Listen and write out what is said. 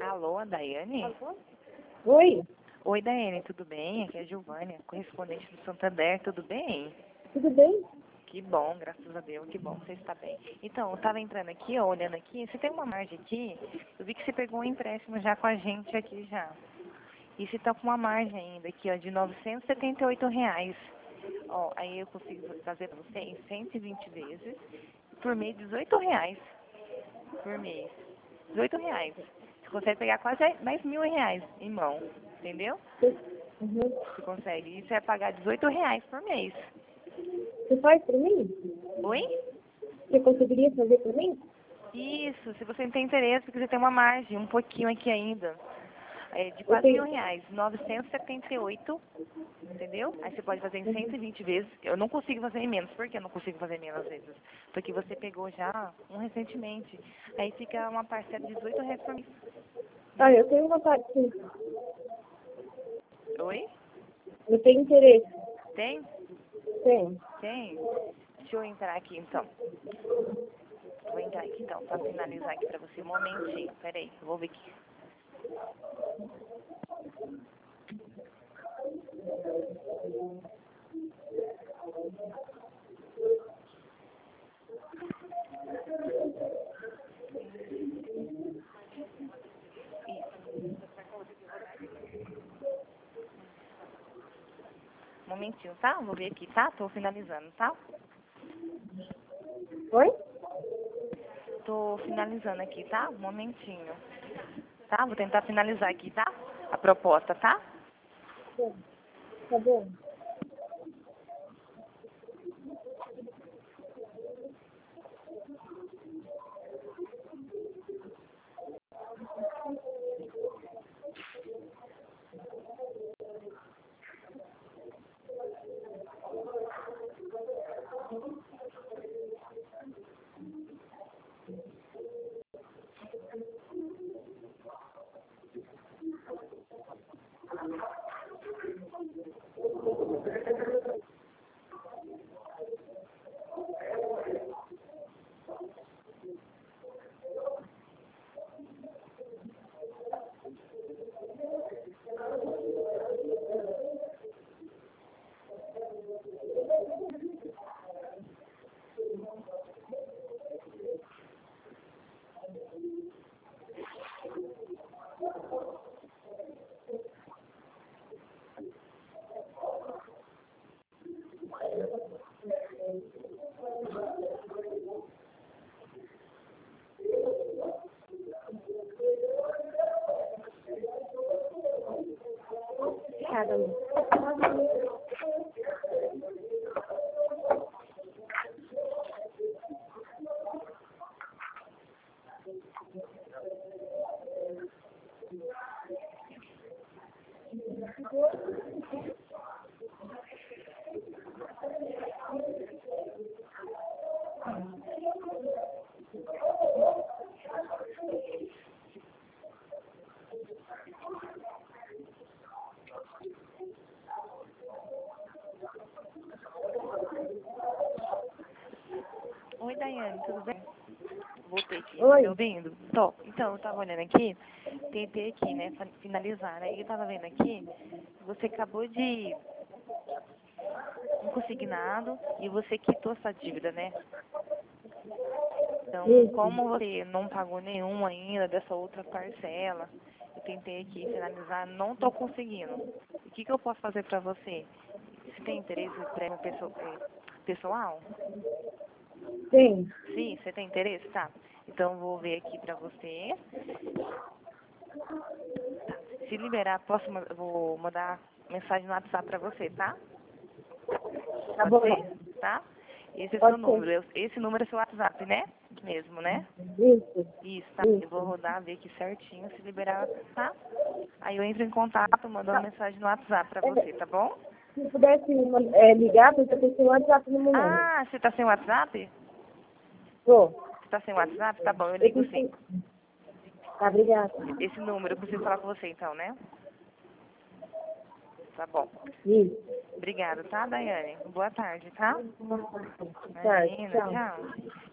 Alô, Daiane? Alô? Oi, Oi, Daiane, tudo bem? Aqui é a Giovânia, correspondente do Santander, tudo bem? tudo bem? Que bom, graças a Deus, que bom que você está bem. Então, eu estava entrando aqui, ó, olhando aqui, você tem uma margem aqui, eu vi que você pegou um empréstimo já com a gente aqui já. E você está com uma margem ainda aqui, ó, de R$ 978. Ó, aí eu consigo fazer para você em 120 vezes, por mês R$ 18 por mês. R$ 18. Você consegue pegar quase R$ 10.000 em mão, entendeu? Uhum. Você consegue. Isso é pagar R$ 18 por mês. Você faz pra mim? Oi? Você conseguiria fazer pra mim? Isso, se você não tem interesse, porque você tem uma margem, um pouquinho aqui ainda. É de Eu quase tenho. R$ 1.000, 978, entendeu? Aí você pode fazer em 120 vezes. Eu não consigo fazer em menos. Por que eu não consigo fazer em menos vezes? Porque você pegou já um recentemente. Aí fica uma parcela de R$ 18 por mês. Ah, eu tenho vontade, sim. Oi? Eu tenho interesse. Tem? Tenho. Tem? Deixa eu entrar aqui então. Vou entrar aqui então, para finalizar aqui para você. Um momentinho, peraí, eu vou ver aqui. Um momentinho, tá? Vou ver aqui, tá? Tô finalizando, tá? Oi? Tô finalizando aqui, tá? Um momentinho. Tá? Vou tentar finalizar aqui, tá? A proposta, tá? Tá bom. Caramba. Oi, Daiane, tudo bem? Voltei aqui, tá Oi. me ouvindo? Tô. Então, eu tava olhando aqui, tentei aqui, né, finalizar, né? E eu tava vendo aqui, você acabou de um consignado e você quitou essa dívida, né? Então, Isso. como você não pagou nenhum ainda dessa outra parcela, eu tentei aqui finalizar, não tô conseguindo. O que que eu posso fazer pra você? Você tem interesse no prêmio pessoal? Tem. Sim, você tem interesse? Tá. Então, eu vou ver aqui pra você. Se liberar, eu vou mandar mensagem no WhatsApp pra você, tá? Tá Pode bom. ser? Tá? Esse é o seu Pode ser. número. Esse número é seu WhatsApp, né? Mesmo, né? Isso. Isso, tá? Eu vou Isso. rodar, ver aqui certinho, se liberar, tá? Aí eu entro em contato, mando uma mensagem no WhatsApp pra você, tá bom? Se pudesse ligar, porque eu tenho o WhatsApp no momento. Ah, você tá sem WhatsApp? Tô. Você tá sem WhatsApp? Tá bom, eu Eu ligo sim. tenho. Tá, obrigada. Esse número, eu consigo falar com você então, né? Tá bom. Isso. Obrigada, tá, Daiane? Boa tarde, tá? Tá, Imagina, tchau. tchau.